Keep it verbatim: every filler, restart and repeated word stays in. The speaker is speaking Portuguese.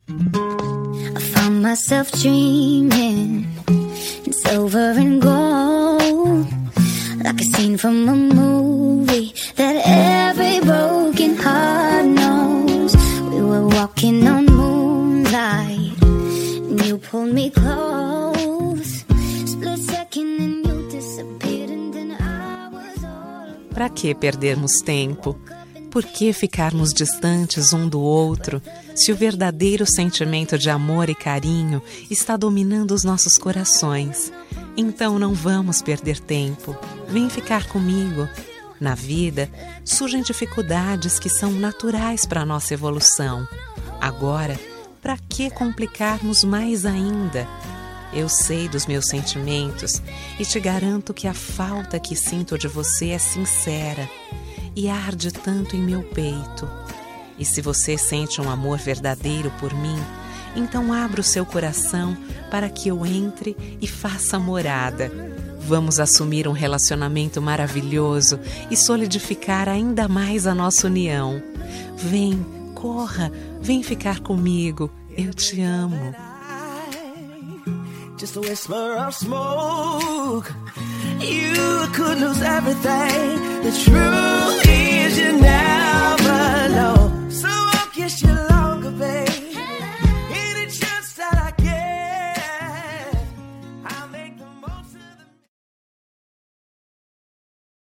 I found myself dreaming in silver and gold, like a scene from a movie that every broken heart knows. We were walking on moonlight and you pulled me close. Split second and you disappeared and then I was all... Para que perdermos tempo? Por que ficarmos distantes um do outro, se o verdadeiro sentimento de amor e carinho está dominando os nossos corações? Então não vamos perder tempo. Vem ficar comigo. Na vida, surgem dificuldades que são naturais para a nossa evolução. Agora, para que complicarmos mais ainda? Eu sei dos meus sentimentos e te garanto que a falta que sinto de você é sincera e arde tanto em meu peito. E se você sente um amor verdadeiro por mim, então abra o seu coração para que eu entre e faça morada. Vamos assumir um relacionamento maravilhoso e solidificar ainda mais a nossa união. Vem, corra, vem ficar comigo. Eu te amo. Just a whisper of smoke. You could lose everything. The truth is you never know.